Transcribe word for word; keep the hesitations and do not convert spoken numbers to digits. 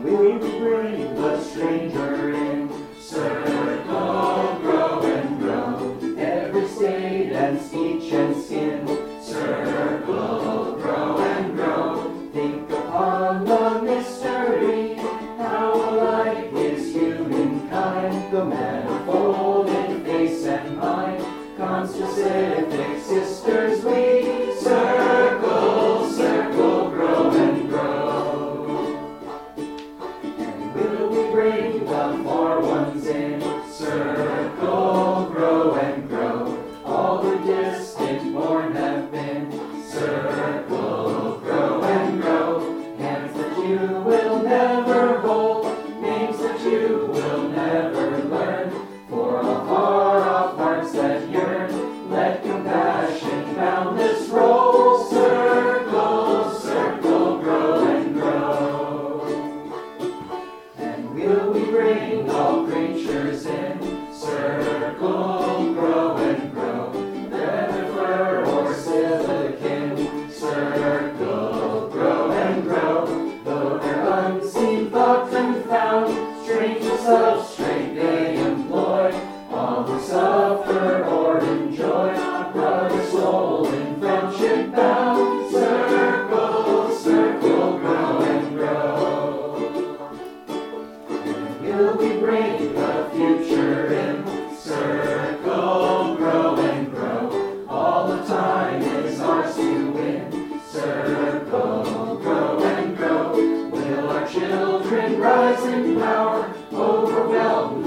will we bring the stranger in? Circle, grow and grow, every state and speech and skin. Circle, grow and grow, think upon the mystery, how alike is humankind, the manifold in face and mind, conspecific sisters we. Circle, circle, grow and grow. And will we bring the far ones in? Circle, grow and grow, all the distant born have been. Circle, grow and grow, hands that you will never hold, names that you will never learn, for all far-off hearts that yearn, let compassion boundless roll. Circle, circle, grow and grow. And will we bring all creatures in? Circle, grow and grow, whether fur or silicon. Circle, grow and grow, though their unseen thought confound, strange self-strength they employ, all who suffer or enjoy, brother soul in friendship bound. Circle, circle, grow and grow. And will we bring the future in? Circle, grow and grow, all the time is ours to win. Circle, grow and grow, will our children rise in power, overwhelm